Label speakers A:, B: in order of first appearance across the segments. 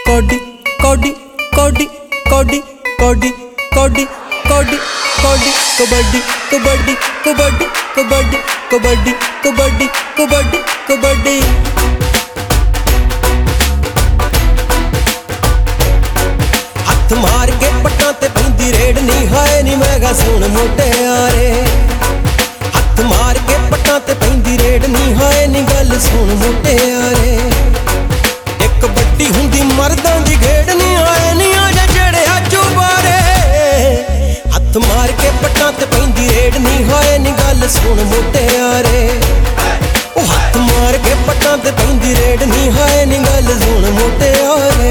A: Cody ਕੋਡੀ ਕੋਡੀ ਕੋਡੀ ਕੋਡੀ ਕੋਡੀ ਕੋਡੀ ਕੋਡੀ ਕਬੱਡੀ ਕਬੱਡੀ ਕਬੱਡੀ ਕਬੱਡੀ ਕਬੱਡੀ ਕਬੱਡੀ ਕਬੱਡੀ ਕਬੱਡੀ ਹੱਥ ਮਾਰ ਕੇ ਪੱਟਾਂ ਤੇ ਪੈਂਦੀ ਰੇਡ ਨੀ ਹਾਏ ਨੀ ਮੈਂ ਗਾ ਸੁਣ ਮੁਟਿਆਰੇ ਹੱਥ ਮਾਰ ਕੇ ਪੱਟਾਂ ਤੇ ਪੈਂਦੀ ਰੇਡ ਨੀ ਹਾਏ ਨੀ ਗੱਲ ਸੁਣ ਮੁਟਿਆਰੇ ਇੱਕ ਵੱਡੀ ਹੁੰਦੀ ਮਰਦਾਂ ਦੀ ਖੇਡ ਨੀ ਹਾਏ ਨੀ ਆ ਜਾ ਚੜਿਆ ਚੁਬਾਰੇ ਹੱਥ ਮਾਰ ਕੇ ਪੱਟਾਂ ਤੇ ਪੈਂਦੀ ਰੇਡ ਨੀ ਹਾਏ ਨੀ ਗੱਲ ਸੁਣ ਮੁਟਿਆਰੇ ਉਹ ਹੱਥ ਮਾਰ ਕੇ ਪੱਟਾਂ ਤੇ ਪੈਂਦੀ ਰੇਡ ਨੀ ਹਾਏ ਨੀ ਗੱਲ ਸੁਣ ਮੁਟਿਆਰੇ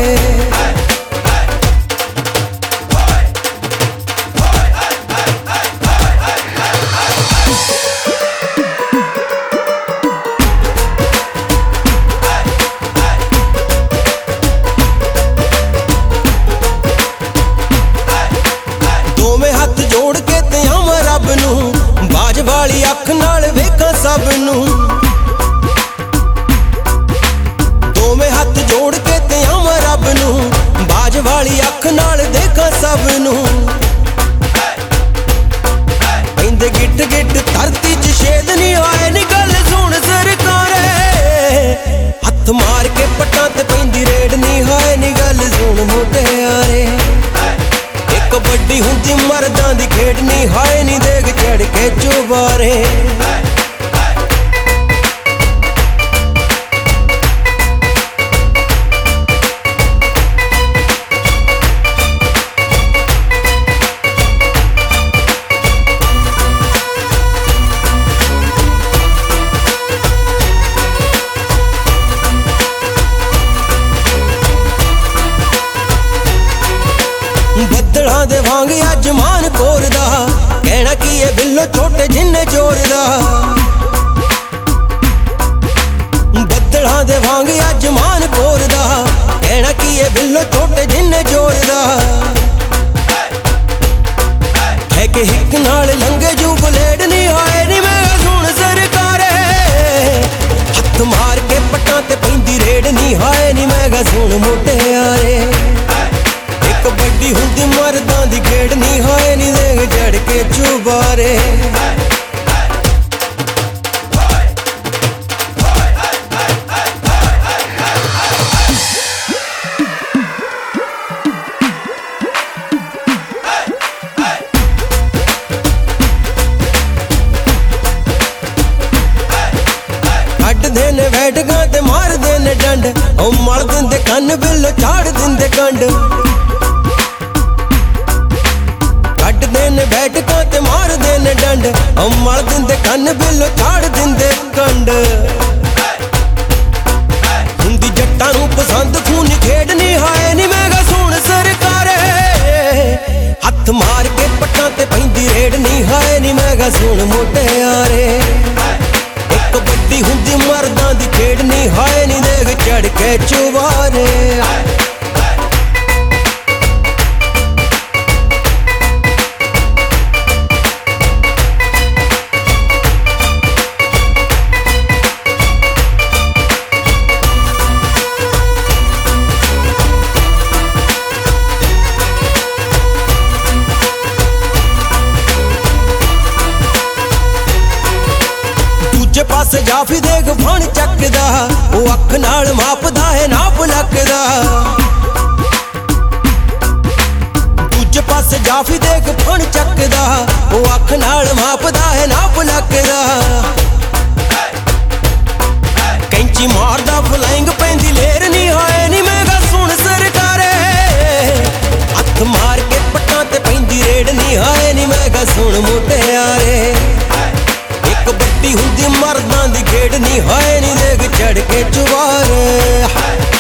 A: जोड़ के ते आवां रब नूं बाज वाली अख नाल वेखां सब नूं दोवें हथ जोड़ के ते आवां रब नूं बाज वाली अख नाल देखा सब नूं पैंदे गिट गिट धरती च छेद नी आए नी गल सुण सरकारे हथ मार के पट्टां ते पैंदी रेड नी हाए नी गल सुण मुटियारे कबड्डी हुंदी मर्दां दी खेड नी हाए नी देख चढ़ के चुबारे बदलां दे वांग अज मान कोरदा कहना की ये बिल्लो छोटे जिन्ने चोरदा बदलां दे वांग अज मान कोरदा कहना की ये बिल्लो छोटे जिन्ने चोरदा है कि हिक नाल लंगे जू बलेड नी आए नी मैं सुन सरकारे हथ मार के पट्टां ते पैंदी रेड नी हाए नी मैं सुन मुटियारे कबड्डी हुंदी मर्दां दी खेड नी हाए नी देख चढ़ के चुबारे कड्डदे ने बैठकां ते मारदे ने डंड ओ मल दिंदे कन्न बिल झाड़ दिंदे कंड बैठकां ते मारदे ने डंड ओ मल दिंदे कन्न बिल्लो झाड़ दिंदे कंड हुंदी जट्टां नूं पसंद खून खेड नी हाए नी मैं गा सुण सरकारे हथ मार के पट्टां ते पैंदी रेड नी हाए नी मैं गा सुण मुटियारे एक बड्डी हुंदी मर्दां दी खेड नी हाए नी देख चढ़ के चुबारे पासे जाफी देख फण चकदा ओ अख नाल मापदा है नाप लकदा दूजे पासे जाफी देख फण चकदा ओ अख नाल मापदा है नाप लकदा कैंची मारदा फ्लाइंग पैंदी लेर नी हाए नी मैं गा सुन सरकारे हथ मार के पट्टां ते पैंदी रेड नी हाए नी मैं गा सुन मुटियारे कबड्डी हुंदी मर्दां दी खेड नी हाए नी देख चढ़ के चुबारे।